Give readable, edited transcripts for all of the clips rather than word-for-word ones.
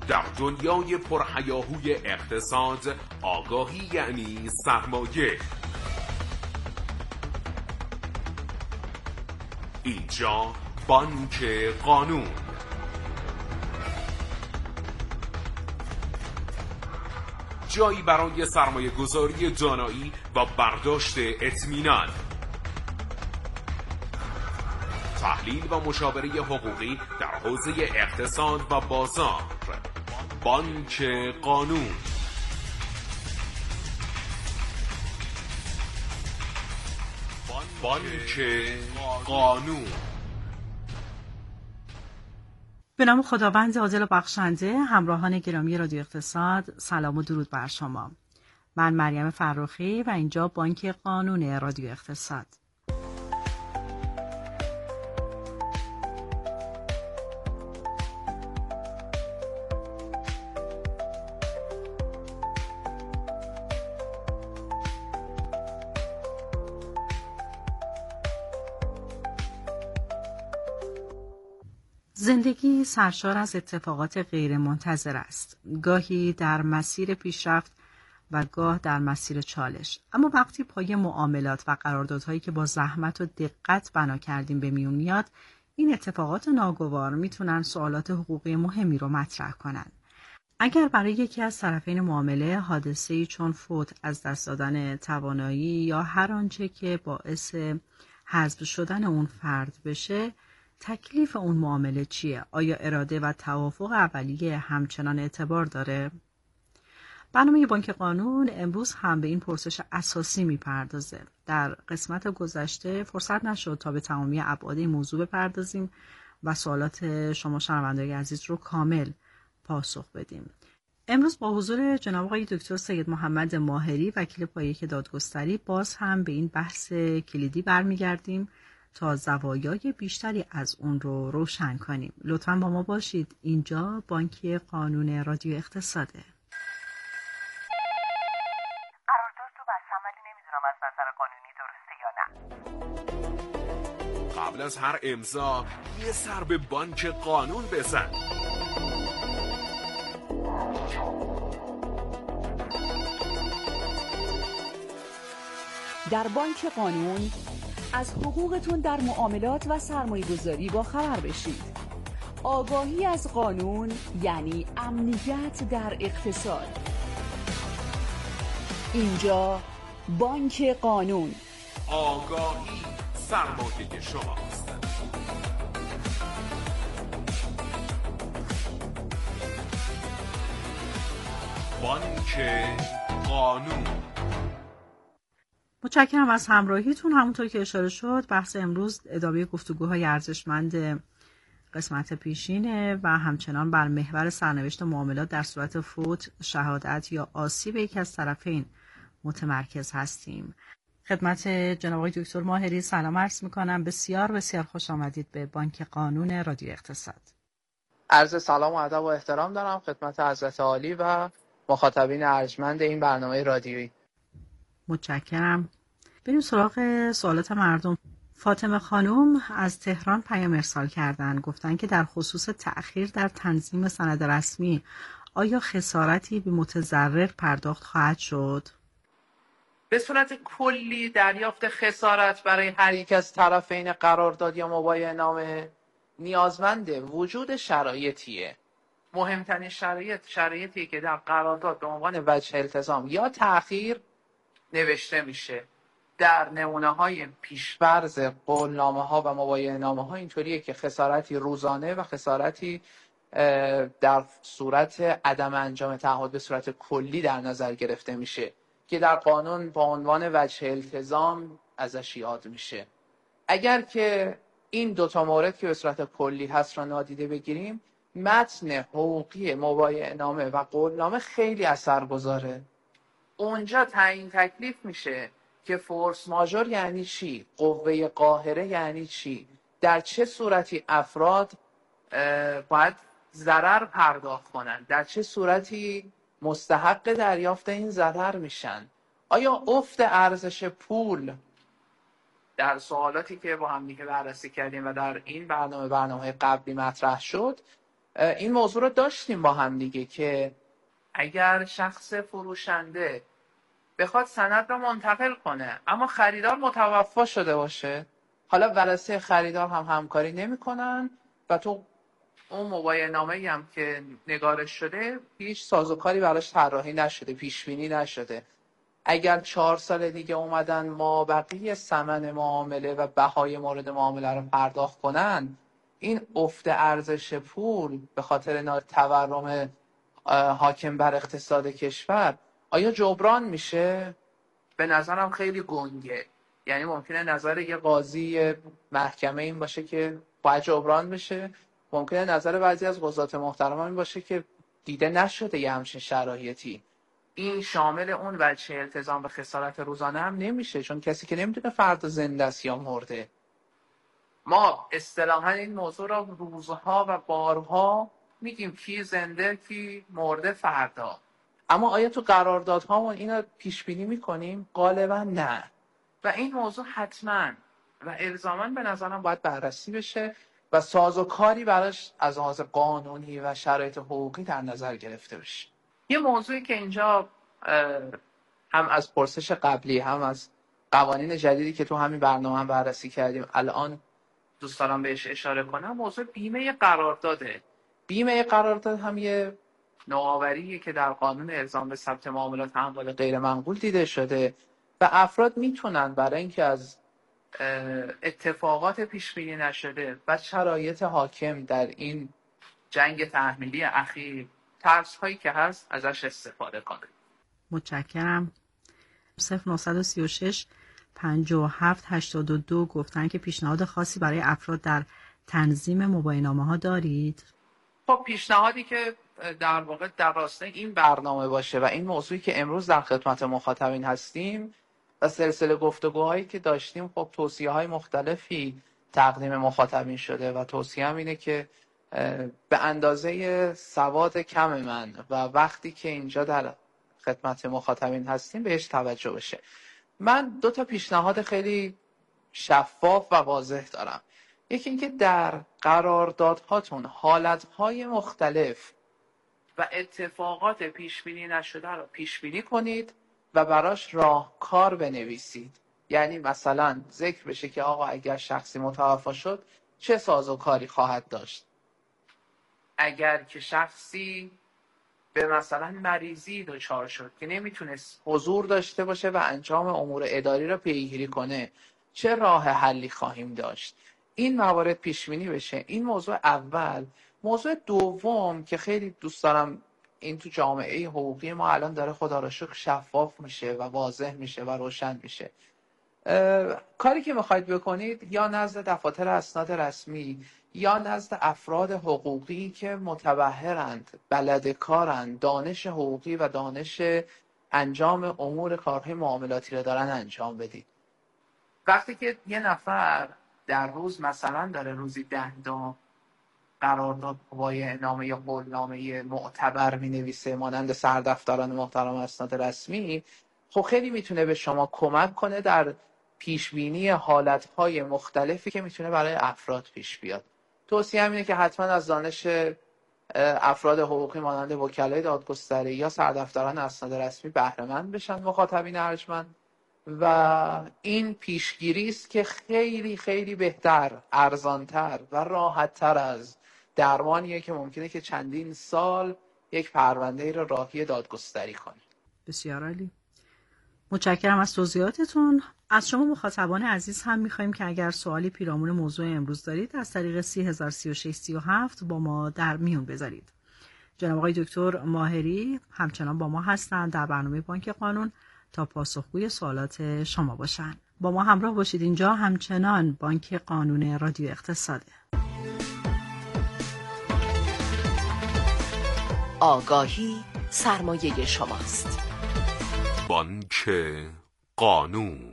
در دنیای پرهیاهوی اقتصاد، آگاهی یعنی سرمایه. اینجا بانک قانون. جایی برای سرمایه گذاری دانایی و برداشت اطمینان. تحلیل و مشاوره حقوقی در حوزه اقتصاد و بازار. بانک قانون. بانک قانون. به نام خداوند عادل و بخشنده. همراهان گرامی رادیو اقتصاد، سلام و درود بر شما. من مریم فرخی و اینجا بانک قانون رادیو اقتصاد. زندگی سرشار از اتفاقات غیرمنتظر است، گاهی در مسیر پیشرفت و گاه در مسیر چالش. اما وقتی پای معاملات و قراردادهایی که با زحمت و دقت بنا کردیم به میون میاد، این اتفاقات ناگوار میتونن سوالات حقوقی مهمی رو مطرح کنن. اگر برای یکی از طرفین معامله حادثه‌ای چون فوت، از دست دادن توانایی یا هر آنچه که باعث حذف شدن اون فرد بشه، تکلیف اون معامله چیه؟ آیا اراده و توافق اولیه همچنان اعتبار داره؟ برنامه بانک قانون امروز هم به این پرسش اساسی میپردازه. در قسمت گذشته فرصت نشد تا به تمامی ابعاد این موضوع بپردازیم و سوالات شما شنوندگان عزیز رو کامل پاسخ بدیم. امروز با حضور جناب آقای دکتر سید محمد ماهری، وکیل پایه دادگستری، باز هم به این بحث کلیدی برمیگردیم تا زوایای بیشتری از اون رو روشن کنیم. لطفاً با ما باشید. اینجا بانک قانون رادیو اقتصاده. قرارداد رو بستم ولی نمیدونم از نظر قانونی درسته یا نه. قبل از هر امضا یه سر به بانک قانون بزن. در بانک قانون از حقوقتون در معاملات و سرمایه‌گذاری با خبر بشید. آگاهی از قانون یعنی امنیت در اقتصاد. اینجا بانک قانون. آگاهی سرمایه شماست. بانک قانون. متشکرم از همراهیتون. همونطور که اشاره شد، بحث امروز ادامه گفتگوهای ارزشمند قسمت پیشینه و همچنان بر محور سرنوشت معاملات در صورت فوت، شهادت یا آسیب یکی از طرفین متمرکز هستیم. خدمت جناب آقای دکتر ماهری سلام عرض میکنم. بسیار بسیار خوش آمدید به بانک قانون رادیو اقتصاد. عرض سلام و ادب و احترام دارم خدمت حضرت عالی و مخاطبین ارجمند این برنامه رادیویی. متشکرم. بریم سراغ سوالات مردم. فاطمه خانم از تهران پیام ارسال کردن، گفتن که در خصوص تأخیر در تنظیم سند رسمی آیا خسارتی به متضرر پرداخت خواهد شد؟ به صورت کلی دریافت خسارت برای هر یک از طرفین قرارداد یا مبایعه‌نامه نیازمند وجود شرایطیه. مهمترین شرایطی که در قرارداد به عنوان وجه التزام یا تأخیر نوشته میشه. در نمونه‌های پیش‌فرض قولنامه‌ها و مبایعه‌نامه‌ها اینطوریه که خسارتی روزانه و خسارتی در صورت عدم انجام تعهد به صورت کلی در نظر گرفته میشه که در قانون با عنوان وجه التزام ازش یاد میشه. اگر که این دوتا مورد که به صورت کلی هست را نادیده بگیریم، متن حقوقی مبایعه‌نامه و قولنامه خیلی اثرگذاره. اونجا تعیین تکلیف میشه که فورس ماژور یعنی چی؟ قوه قاهره یعنی چی؟ در چه صورتی افراد باید ضرر پرداخت کنند؟ در چه صورتی مستحق دریافت این ضرر میشن؟ آیا افت ارزش پول در سوالاتی که با هم دیگه بررسی کردیم و در این برنامه قبلی مطرح شد این موضوع رو داشتیم با هم دیگه که اگر شخص فروشنده بخواد سند رو منتقل کنه اما خریدار متوفی شده باشه، حالا ورثه خریدار هم همکاری نمی‌کنن و تو اون مباینه‌نامه‌ای هم که نگارش شده هیچ سازوکاری براش طراحی نشده، پیش بینی نشده. اگر 4 سال دیگه اومدن مابقی ثمن معامله و بهای مورد معامله رو پرداخت کنن، این افت ارزش پول به خاطر تورم حاکم بر اقتصاد کشور آیا جبران میشه؟ به نظرم خیلی گنگه. یعنی ممکنه نظر یه قاضی محکمه این باشه که باید جبران بشه، ممکنه نظر بعضی از قضات محترم این باشه که دیده نشده یه همچین شرایطی. این شامل اون وجه التزام به خسارت روزانه هم نمیشه، چون کسی که نمیدونه فردا زنده است یا مرده. ما اصطلاحاً این موضوع را روزها و بارها میگیم کی زنده کی مرده فردا، اما آیا تو قراردادهامون اینا پیش بینی میکنیم؟ غالبا نه. و این موضوع حتما و الزاما به نظرم باید بررسی بشه و سازوکاری براش از لحاظ قانونی و شرایط حقوقی در نظر گرفته بشه. یه موضوعی که اینجا هم از پرسش قبلی هم از قوانین جدیدی که تو همین برنامه هم بررسی کردیم الان دوست دارم بهش اشاره کنم، موضوع بیمه قرارداده. بیمه قرارداد هم یه نوآوریه که در قانون الزام به ثبت معاملات اموال غیر منقول دیده شده و افراد میتونن برای اینکه از اتفاقات پیش بینی نشده و شرایط حاکم در این جنگ تحمیلی اخیر، ترس هایی که هست ازش استفاده کنن. متشکرم. 0936 57 82 گفتن که پیشنهاد خاصی برای افراد در تنظیم مباینه‌نامه‌ها دارید؟ خب پیشنهادی که در واقع در راستای این برنامه باشه و این موضوعی که امروز در خدمت مخاطبین هستیم و سلسله گفتگوهایی که داشتیم، خب توصیه‌های مختلفی تقدیم مخاطبین شده و توصیه هم اینه که به اندازه سواد کم من و وقتی که اینجا در خدمت مخاطبین هستیم بهش توجه بشه. من 2 تا پیشنهاد خیلی شفاف و واضح دارم. یکی اینکه در قراردادهاتون حالتهای مختلف و اتفاقات پیش بینی نشده رو پیش بینی کنید و براش راهکار بنویسید. یعنی مثلا ذکر بشه که آقا اگر شخصی متوفی شد چه سازوکاری خواهد داشت، اگر که شخصی به مثلا مریضی دچار شد که نمیتونست حضور داشته باشه و انجام امور اداری را پیگیری کنه چه راه حلی خواهیم داشت. این موارد پیش بینی بشه. این موضوع اول. موضوع دوم که خیلی دوست دارم این تو جامعه حقوقی ما الان داره خدا را شکر شفاف میشه و واضح میشه و روشن میشه. کاری که میخواید بکنید یا نزد دفاتر اسناد رسمی یا نزد افراد حقوقی که متبحرند، بلد کارند، دانش حقوقی و دانش انجام امور کارهای معاملاتی رو دارن انجام بدید. وقتی که یه نفر در روز مثلا داره روزی 10 تا قرارداد مباینه‌نامه یا قولنامه معتبر مینویسه مانند سردفتران محترم اسناد رسمی، خب خیلی میتونه به شما کمک کنه در پیشبینی حالتهای مختلفی که میتونه برای افراد پیش بیاد. توصیه اینه که حتما از دانش افراد حقوقی مانند وکلای دادگستری یا سردفتران اسناد رسمی بهره مند بشن مخاطبین ارجمند و این پیشگیری است که خیلی خیلی بهتر، ارزانتر و راحتتر از درمانیه که ممکنه که چندین سال یک پرونده رو راهی دادگستری کنه. بسیار عالی. متشکرم از توضیحاتتون. از شما مخاطبان عزیز هم می‌خوایم که اگر سوالی پیرامون موضوع امروز دارید از طریق 303637 با ما در میون بذارید. جناب آقای دکتر ماهری همچنان با ما هستند در برنامه بانک قانون تا پاسخگوی سوالات شما باشن. با ما همراه باشید. اینجا همچنان بانک قانون رادیو اقتصاده. آگاهی سرمایه شماست. بانک قانون.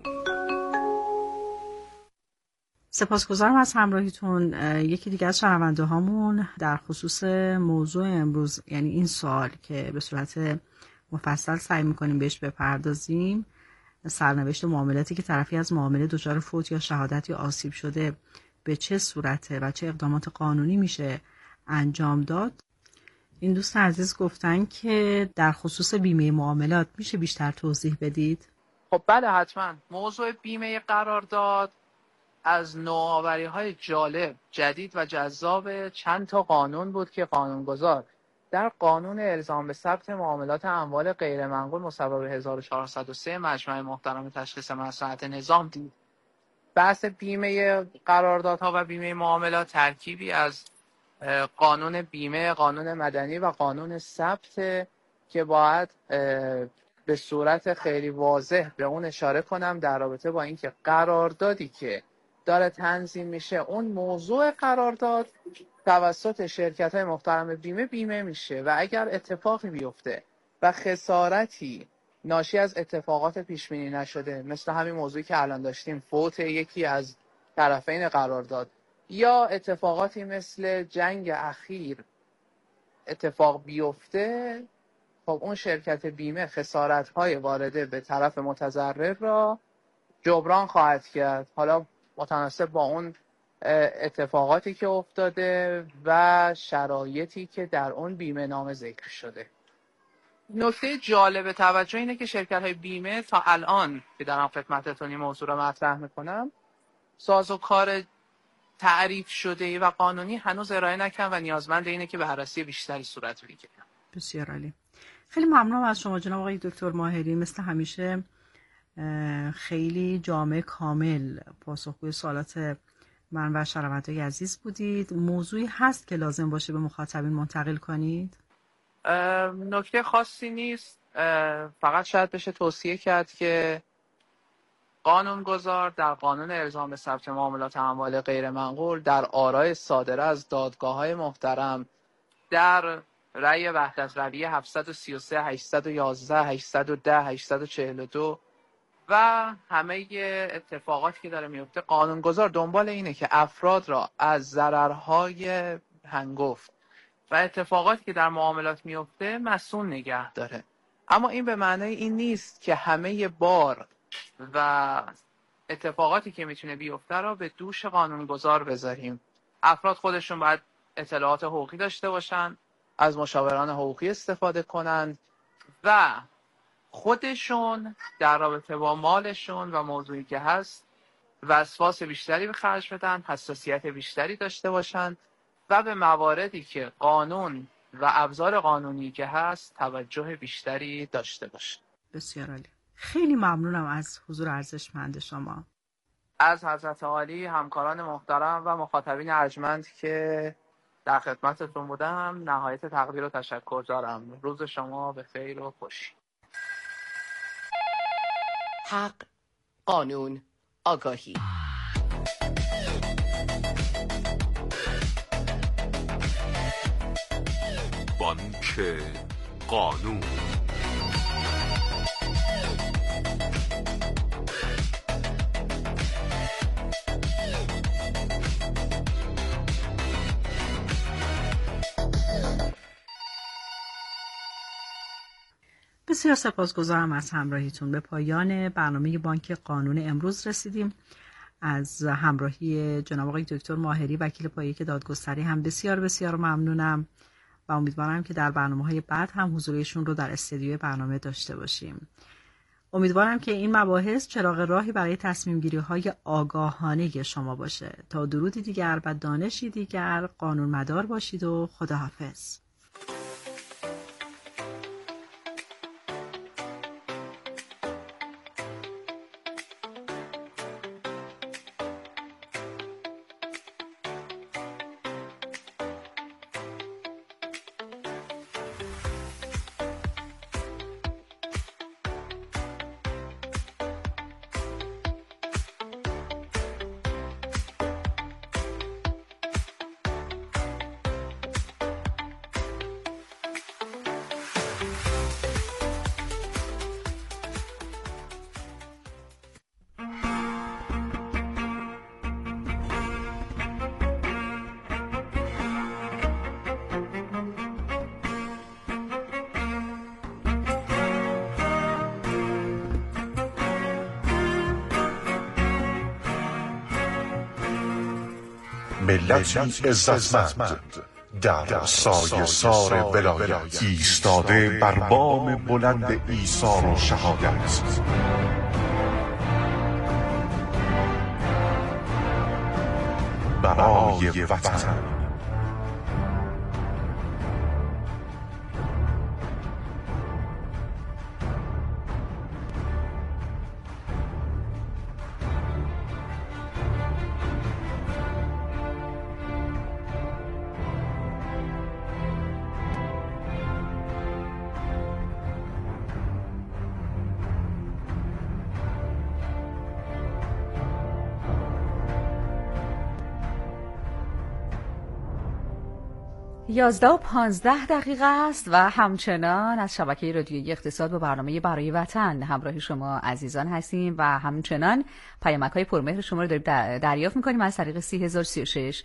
سپاسگزارم از همراهیتون. یکی دیگه از شنونده هامون در خصوص موضوع امروز، یعنی این سوال که به صورت مفصل سعی میکنیم بهش بپردازیم، سرنوشت معاملاتی که طرفی از معامله دچار فوت یا شهادت یا آسیب شده به چه صورته و چه اقدامات قانونی میشه انجام داد. این دوست عزیز گفتن که در خصوص بیمه معاملات میشه بیشتر توضیح بدید؟ خب بله حتما. موضوع بیمه قرارداد از نوآوری‌های جالب، جدید و جذاب چند تا قانون بود که قانونگذار در قانون الزام به ثبت معاملات اموال غیرمنقول مصوب 1403 مجمع محترم تشخیص مصلحت نظام دید. بحث بیمه قراردادها و بیمه معاملات ترکیبی از قانون بیمه، قانون مدنی و قانون ثبت که باید به صورت خیلی واضح به اون اشاره کنم در رابطه با اینکه قراردادی که داره تنظیم میشه، اون موضوع قرارداد توسط شرکت‌های محترم بیمه میشه و اگر اتفاقی بیفته و خسارتی ناشی از اتفاقات پیش بینی نشده، مثل همین موضوعی که الان داشتیم، فوت یکی از طرفین قرارداد یا اتفاقاتی مثل جنگ اخیر اتفاق بیفته، خب اون شرکت بیمه خسارت‌های وارده به طرف متضرر را جبران خواهد کرد، حالا متناسب با اون اتفاقاتی که افتاده و شرایطی که در اون بیمه نامه ذکر شده. نکته جالب توجه اینه که شرکت‌های بیمه تا الان که دارم خدمتتون این موضوع رو مطرح میکنم، سازوکار تعریف شده و قانونی هنوز ارائه نکردن و نیازمند اینه که بررسی بیشتری صورت بگیره. بسیار عالی. خیلی ممنونم از شما جناب آقای دکتر ماهری، مثل همیشه خیلی جامع کامل پاسخگوی سوالات من و شنوندگان عزیز بودید. موضوعی هست که لازم باشه به مخاطبین منتقل کنید؟ نکته خاصی نیست، فقط شاید بشه توصیه کرد که قانونگذار در قانون الزام به ثبت معاملات اموال غیرمنقول در آرای صادره از دادگاه‌های محترم در رأی وحدت رویه 733 811 810 842 و همه اتفاقاتی که داره میفته، قانونگذار دنبال اینه که افراد را از ضررهای هنگفت و اتفاقاتی که در معاملات میفته مسئول نگه داره. اما این به معنای این نیست که همه بار و اتفاقاتی که میتونه بیفته را به دوش قانونگذار بذاریم. افراد خودشون باید اطلاعات حقوقی داشته باشن، از مشاوران حقوقی استفاده کنند و خودشون در رابطه با مالشون و موضوعی که هست وسواس بیشتری به خرج بدن، حساسیت بیشتری داشته باشن و به مواردی که قانون و ابزار قانونی که هست توجه بیشتری داشته باشن. بسیار عالی. خیلی ممنونم از حضور ارزشمند شما. از حضرت عالی، همکاران محترم و مخاطبین ارجمند که در خدمتتون بودم، نهایت تقدیر و تشکر دارم. روز شما به خیر و خوشی. حق، قانون، آگاهی. بانک قانون. بسیار سپاسگزارم از همراهیتون. به پایان برنامه بانک قانون امروز رسیدیم. از همراهی جناب آقای دکتر ماهری وکیل پایه دادگستری هم بسیار بسیار ممنونم و امیدوارم که در برنامه‌های بعد هم حضورشون رو در استودیوی برنامه داشته باشیم. امیدوارم که این مباحث چراغ راهی برای تصمیم گیری های آگاهانه شما باشه. تا درودی دیگر و دانشی دیگر، قانون مدار باشید و خداحافظ. ملتی عزتمند در سایه‌سار ولایت ایستاده بر بام بلند ایثار و شهادت، برای وطن. یازده و 15 دقیقه است و همچنان از شبکه رادیویی اقتصاد با برنامه برای وطن همراه شما عزیزان هستیم و همچنان پیامک‌های پرمهر شما رو داریم دریافت می‌کنیم از طریق 3036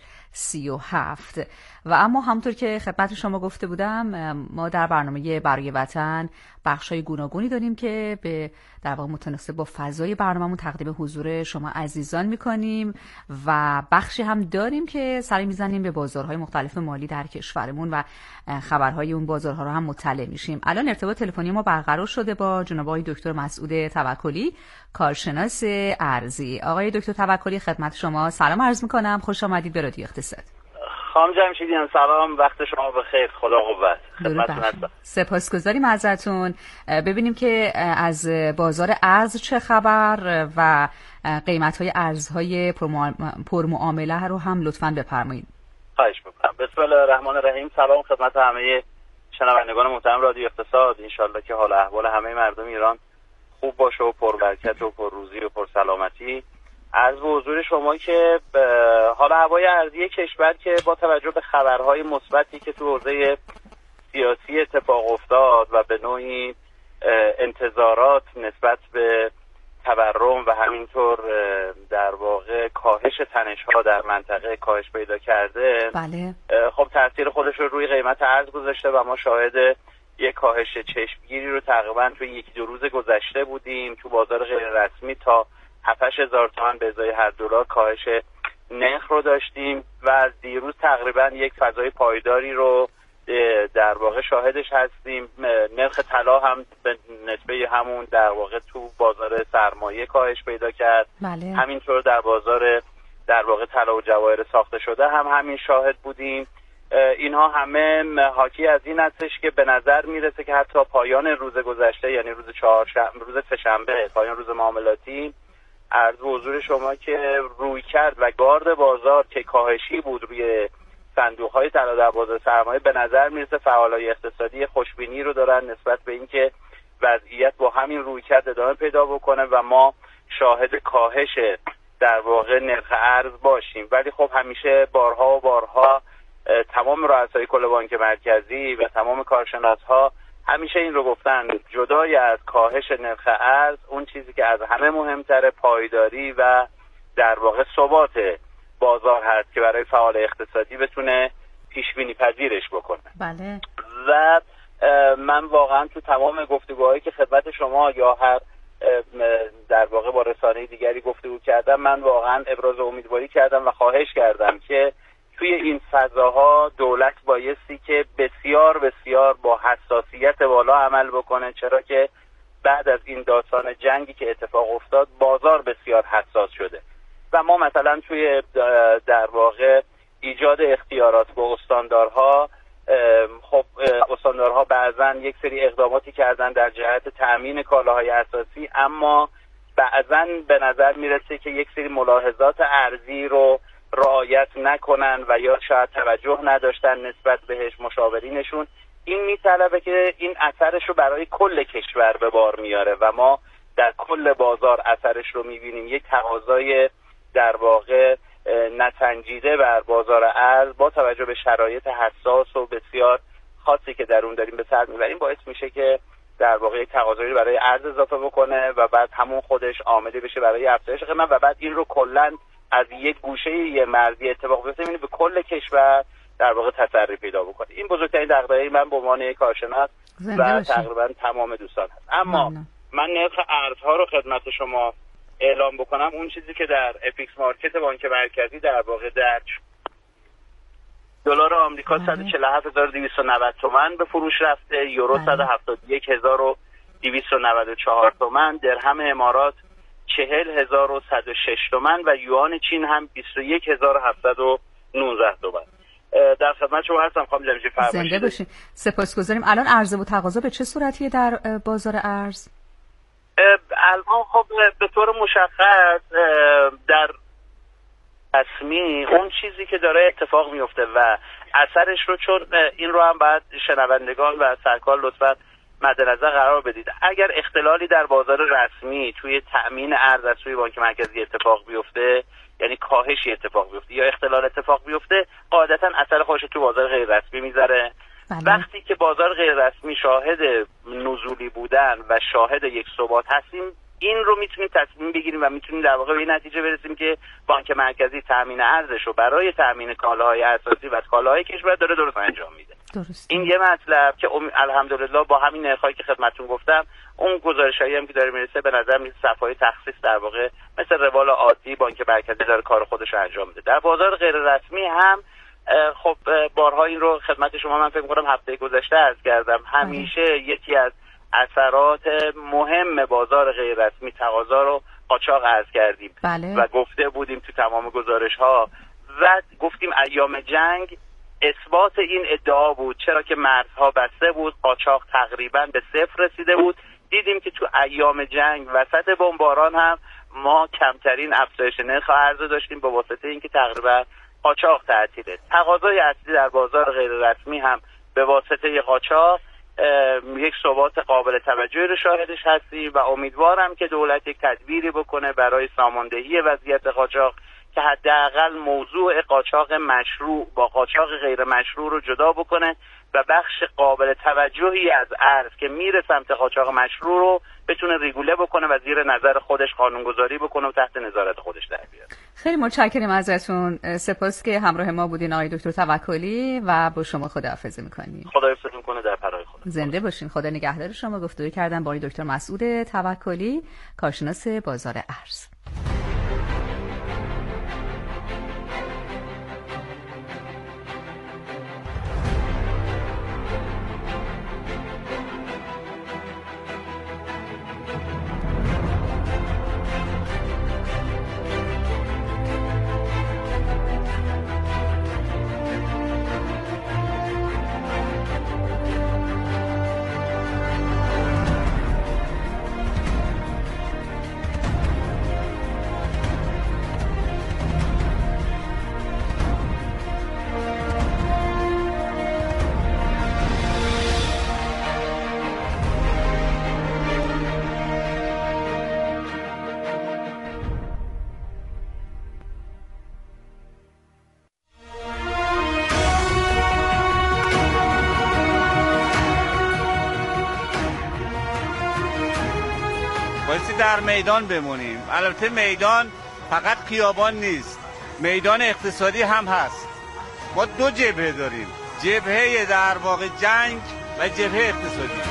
37. و اما همونطور که خدمت شما گفته بودم، ما در برنامه برای وطن بخش‌های گوناگونی داریم که به در واقع متناسب با فضای برنامه‌مون تقدیم حضور شما عزیزان می‌کنیم و بخشی هم داریم که سری می‌زنیم به بازارهای مختلف مالی در کشورمون و خبرهای اون بازارها رو هم مطلع میشیم. الان ارتباط تلفنی ما برقرار شده با جناب آقای دکتر مسعود توکلی، کارشناس ارزی. آقای دکتر توکلی، خدمت شما سلام عرض می‌کنم، خوش آمدید به رادیو اقتصاد. خانم جمشیدیان سلام، وقت شما بخیر، خدا قوت. خدمتتون هستم. سپاسگزاریم ازتون. ببینیم که از بازار ارز چه خبر و قیمت‌های ارزهای پرمعامله رو هم لطفاً بفرمایید. خواهش می‌کنم. بسم الله الرحمن الرحیم. سلام خدمت همه شنوندگان محترم رادیو اقتصاد. انشالله که حال احوال همه مردم ایران خوب باشه و پربرکت و پرروزی و پرسلامتی. عرض به حضور شما که حال هوای ارزی کشور که با توجه به خبرهای مثبتی که تو حوزه سیاسی اتفاق افتاد و به نوعی انتظارات نسبت به تورم و همینطور در واقع کاهش تنش‌ها در منطقه کاهش پیدا کرده، بله. خب تاثیر خودش رو روی قیمت ارز گذاشته و ما شاهد یک کاهش چشمگیری رو تقریبا توی یکی دو روز گذشته بودیم. تو بازار غیر رسمی تا 7,000 تومان به ازای هر دلار کاهش نرخ رو داشتیم و از دیروز تقریبا یک فضای پایداری رو در واقع شاهدش هستیم. نرخ طلا هم به نسبه همون در واقع تو بازار سرمایه کاهش پیدا کرد. بله. همینطور در بازار در واقع طلا و جواهر ساخته شده هم همین شاهد بودیم. اینها همه حاکی از این هستش که به نظر میرسه که حتی پایان روز گذشته، یعنی روز سه‌شنبه، پایان روز معاملاتی، عرض به حضور شما که روی کرد و گارد بازار که کاهشی بود روی صندوق‌های طلا در بازار سرمایه، به نظر میرسه فعالای اقتصادی خوشبینی رو دارن نسبت به اینکه وضعیت با همین روی کرد ادامه پیدا بکنه و ما شاهد کاهش در واقع نرخ ارز باشیم. ولی خب همیشه بارها و بارها تمام رؤسای کل بانک مرکزی و تمام کارشناس‌ها همیشه این رو گفتن، جدای از کاهش نرخ ارز اون چیزی که از همه مهمتر پایداری و در واقع ثبات بازار هست که برای فعال اقتصادی بتونه پیش بینی پذیرش بکنه. بله. و من واقعا تو تمام گفتگوهایی که خدمت شما یا هر در واقع با رسانه دیگری گفتگو کردم، من واقعا ابراز امیدواری کردم و خواهش کردم که توی این فضاها دولت بایستی که بسیار بسیار با حساسیت بالا عمل بکنه، چرا که بعد از این داستان جنگی که اتفاق افتاد بازار بسیار حساس شده و ما مثلا توی در واقع ایجاد اختیارات با استاندارها، خب استاندارها بعضا یک سری اقداماتی کردن در جهت تأمین کالاهای اساسی، اما بعضا به نظر میرسه که یک سری ملاحظات ارزی رو رعایت نکنن و یا شاید توجه نداشتن نسبت بهش مشاورینشون. این میطلبه که این اثرش رو برای کل کشور به بار میاره و ما در کل بازار اثرش رو میبینیم. یک تقاضای در واقع نسنجیده بر بازار ارز با توجه به شرایط حساس و بسیار خاصی که در اون داریم به سر میبریم باعث میشه که در واقع یک تقاضایی برای ارز اضافه بکنه و بعد همون خودش عاملی بشه برای افزایش قیمت و بعد این رو کلا از یک گوشه یه مرزی اتفاق بیفته به کل کشور در واقع تسری پیدا بکنه. این بزرگترین دغدغه من به عنوان یک کارشناس و تقریبا تمام دوستان هست. اما من نرخ ارزها رو خدمت شما اعلام بکنم. اون چیزی که در اپیکس مارکت بانک مرکزی در واقع درج دلار آمریکا 147,290 تومان به فروش رفته، یورو 171,294 تومان، درهم امارات 40,106 تومان و یوان چین هم 21,719 تومان. در خدمت شما هستم خانم جمیشی. فرمایید. زنده باشین. سپاسگزاریم. الان عرضه و تقاضا به چه صورتیه در بازار ارز؟ الان خب به طور مشخص در رسمی اون چیزی که داره اتفاق میفته و اثرش رو، چون این رو هم باید شنوندگان و سرکار لطفا مد نظر قرار بدید، اگر اختلالی در بازار رسمی توی تأمین ارز از سوی بانک مرکزی اتفاق بیفته، یعنی کاهشی اتفاق بیفته یا اختلال اتفاق بیفته، قاعدتا اثر خودش تو بازار غیر رسمی میذاره. وقتی که بازار غیر رسمی شاهد نزولی بودن و شاهد یک ثبات هستیم، این رو میتونیم تصمیم بگیریم و میتونیم در واقع به این نتیجه برسیم که بانک مرکزی تامین ارزش رو برای تامین کالاهای اساسی و کالاهای کشور داره درست انجام میده. این یه مطلب که الحمدلله با همین نرخایی که خدمتتون گفتم، اون گزارشایی هم که داره میرسه به نظر میاد صفای تخصیص در واقع مثل روال عادی بانک مرکزی داره کار خودش رو انجام میده. در بازار غیر رسمی هم خب بارها این رو خدمت شما من فکر می‌کنم هفته گذشته عرض کردم، همیشه یکی از اثرات مهم بازار غیر رسمی تقاضا رو قاچاق عرض کردیم و گفته بودیم تو تمام گزارش‌ها و گفتیم ایام جنگ اثبات این ادعا بود، چرا که مرزها بسته بود، قاچاق تقریبا به صفر رسیده بود. دیدیم که تو ایام جنگ وسط بمباران هم ما کمترین افزایش نرخ ارز داشتیم به واسطه اینکه تقریبا قاچاق تعطیله. تقاضای اصلی در بازار غیر رسمی هم به واسطه قاچاق یک ثبات قابل توجهی رو شاهدش هستیم و امیدوارم که دولت یک تدبیری بکنه برای ساماندهی وضعیت قاچاق که حداقل موضوع قاچاق مشروع با قاچاق غیر مشروع رو جدا بکنه و بخش قابل توجهی از ارز که میره سمت قاچاق مشروع رو بتونه ریگوله بکنه و زیر نظر خودش قانونگذاری بکنه و تحت نظارت خودش در بیاره. خیلی متشکرم ازتون. سپاس که همراه ما بودین آقای دکتر توکلی و با شما خداحافظی می‌کنیم. خدا حفظتون کنه در پناه خدا. زنده باشین. خدا نگهدار شما. گفتگو کردن با آقای دکتر مسعود توکلی، کارشناس بازار ارز. در میدان بمونیم. البته میدان فقط خیابان نیست، میدان اقتصادی هم هست. ما دو جبهه داریم، جبهه در واقع جنگ و جبهه اقتصادی.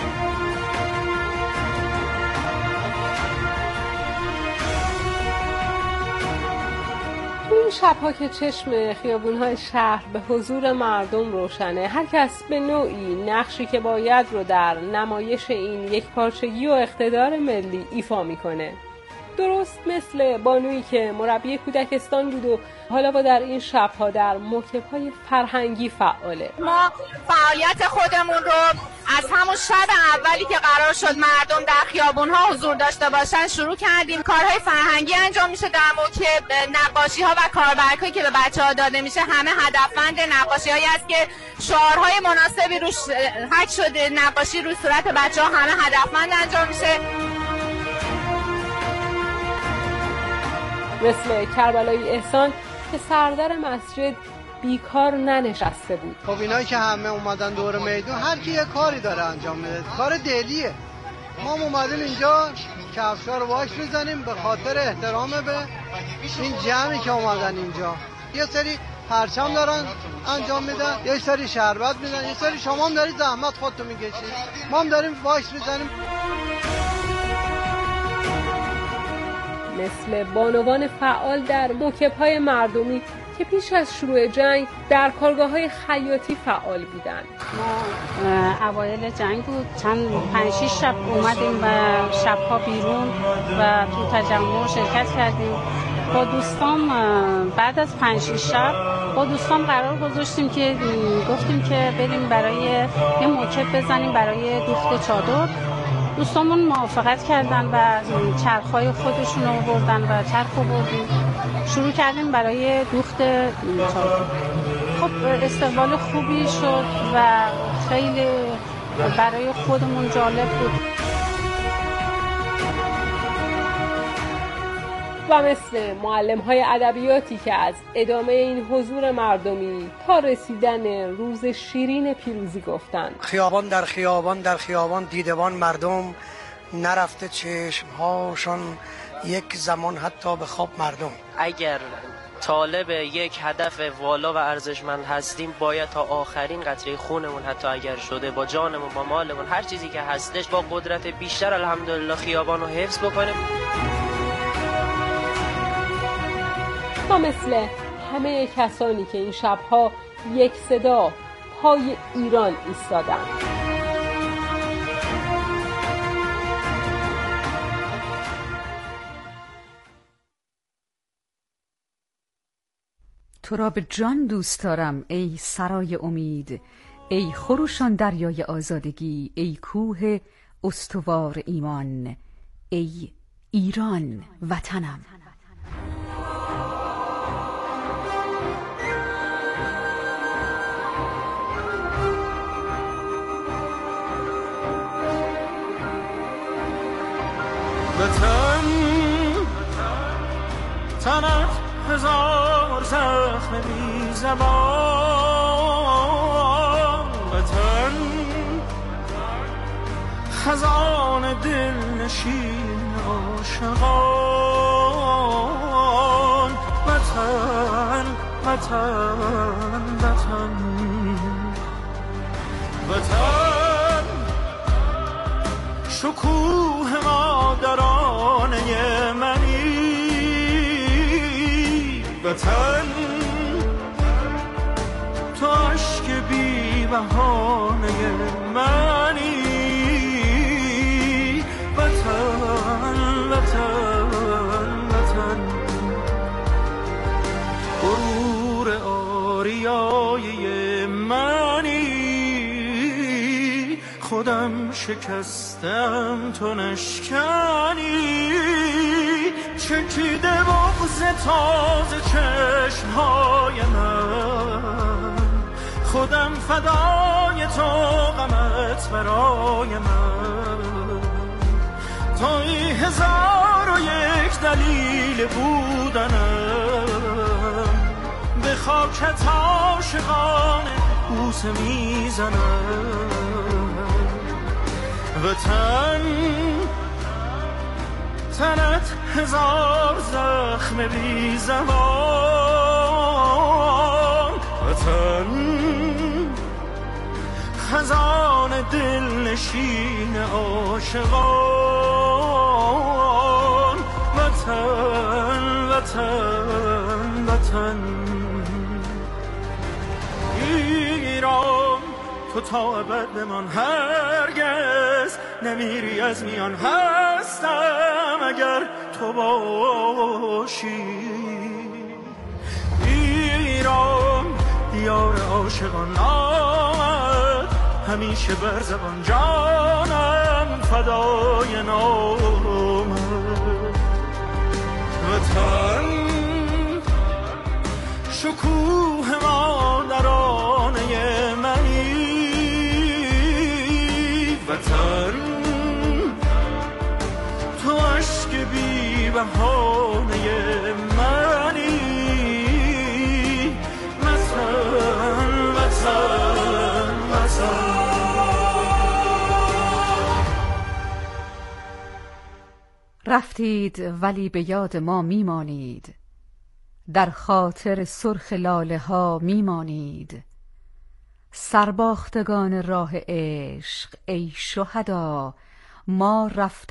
این شب‌ها که چشم خیابون‌های شهر به حضور مردم روشنه، هر کس به نوعی نقشی که باید رو در نمایش این یکپارچگی و اقتدار ملی ایفا میکنه. درست مثل بانویی که مربی کودکستان بود و حالا با در این شب‌ها در موکب‌های فرهنگی فعاله. ما فعالیت خودمون رو از همون شب اولی که قرار شد مردم در خیابون‌ها حضور داشته باشن شروع کردیم. کارهای فرهنگی انجام میشه در موکب، نقاشی‌ها و کاربرکایی که به بچه‌ها داده میشه همه هدفمند نقاشی‌هایی است که شعارهای مناسبی روش حک شده، نقاشی روی صورت بچه‌ها همه هدفمند انجام میشه. مثل کربلایی احسان که سردر مسجد بیکار ننشسته بود. خب اینایی که همه اومدن دور میدون، هر کی یه کاری داره انجام میده، کار دلیه. ما اومدیم اینجا کفشا رو واش میزنیم به خاطر احترام به این جمعی که اومدن اینجا. یه سری پرچم دارن انجام میدن، یه سری شربت میدن، یه سری شما هم دارید زحمت خودتون میکشید، ما هم داریم واش میزنیم. مثل بانوان فعال در موکب‌های مردمی که پیش از شروع جنگ در کارگاه‌های خیاطی فعال بودند. ما اوایل جنگ بود، 5-6 شب اومدیم و شب‌ها بیرون و تو تجمع شرکت کردیم. با دوستان بعد از 5-6 شب با دوستان قرار گذاشتیم که گفتیم که بریم برای یه موکب بزنیم برای دوخت چادر. دوستامون موافقت کردن و چرخ‌های خودشون رو بردن و چرخ رو بردیم. شروع کردیم برای دوخت چادر. خب استقبال خوبی شد و خیلی برای خودمون جالب بود. و مثل معلم‌های ادبیاتی که از ادامه این حضور مردمی تا رسیدن روز شیرین پیروزی گفتند. خیابان در خیابان در خیابان دیدبان مردم، نرفته چشمهاشون یک زمان حتی به خواب مردم. اگر طالب یک هدف والا و ارزشمند هستیم باید تا آخرین قطره خونمون حتی اگر شده با جانمون با مالمون هر چیزی که هستش با قدرت بیشتر الحمدلله خیابان رو حفظ بکنیم. و مثل همه کسانی که این شبها یک صدا پای ایران ایستادند. تو را به جان دوست دارم ای سرای امید، ای خروشان دریای آزادگی، ای کوه استوار ایمان، ای ایران وطنم. وطن تنت هزار زخم بی زبان، وطن خزان دل نشین عاشقان، وطن وطن وطن وطن شکوه مادرانه منی، وطن تو عشق بی بهانه منی، وطن وطن وطن غرور آریای منی، خودم شکستم تو نشکنی، چکیده بغض تازه چشمهای من، خودم فدای تو غمت برای من، توی 1001 دلیل بودنم، به خاکت عاشقانه بوسه میزنم، وطن تنت هزار زخم بی زبان، وطن خزان دل نشین عاشقان، وطن وطن وطن ایران تو تا ابد بمان، هرگز نمیری از میان، هستم اگر تو باشی، ایران دیار عاشقان آمد همیشه بر زبان، جانم فدای نامت، وطن شکوه مادرانه منی، وطن تو عشق بی بهانه منی، وطن وطن وطن. رفتید ولی به یاد ما میمانید، در خاطر سرخ لاله ها میمانید، سرباختگان راه عشق ای شهدا، ما رفت